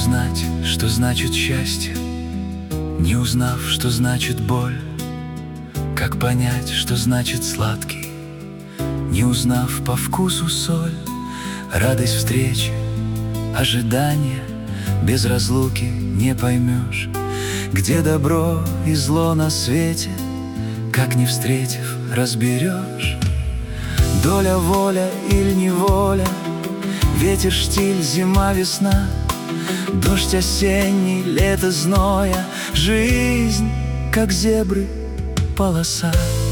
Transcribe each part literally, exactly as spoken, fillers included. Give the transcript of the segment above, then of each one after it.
узнать, что значит счастье, не узнав, что значит боль. Как понять, что значит сладкий, не узнав по вкусу соль. Радость встречи, ожидание, без разлуки не поймешь, где добро и зло на свете, как не встретив, разберешь. Доля, воля или неволя, ветер, штиль, зима, весна, дождь осенний, лето зноя, жизнь, как зебры, полоса.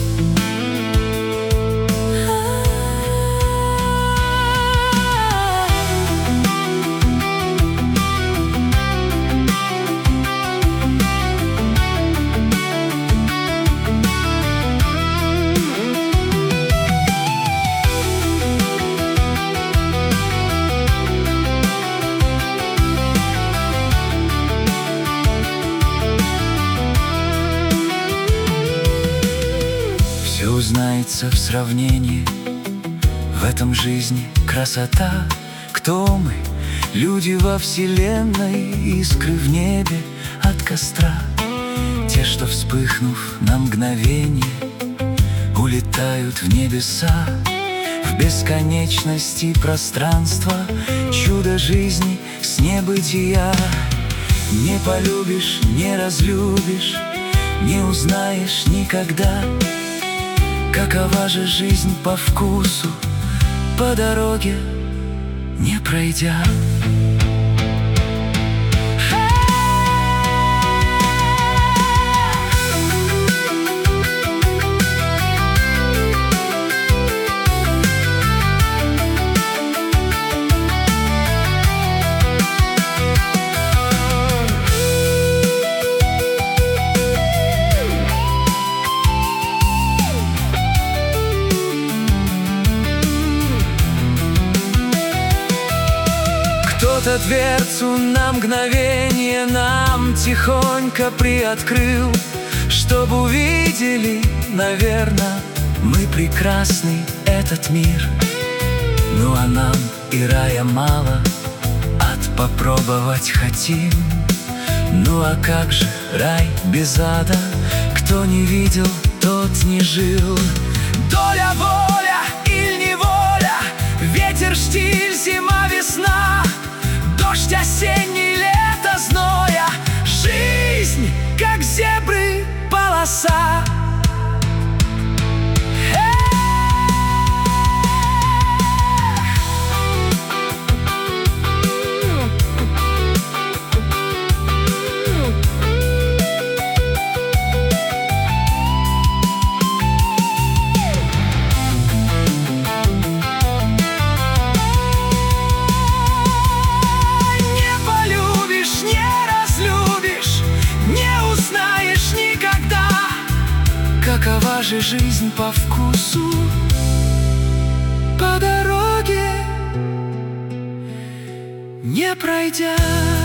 Все узнается в сравнении, в этом жизни красота. Кто мы? Люди во вселенной, искры в небе от костра. Те, что, вспыхнув на мгновение, улетают в небеса. В бесконечности пространства, чудо жизни с небытия. Не полюбишь, не разлюбишь, не узнаешь никогда, какова же жизнь по вкусу, по дороге не пройдя. Кто-то дверцу на мгновение нам тихонько приоткрыл, чтобы увидели, наверное, мы прекрасный этот мир. Ну а нам и рая мало, ад попробовать хотим. Ну а как же рай без ада? Кто не видел, тот не жил. Доля, воля или неволя, ветер, штиль, зима, весна, дождь осенний, лето зноя, жизнь, как зебры, полоса. Какова же жизнь по вкусу, по дороге не пройдя.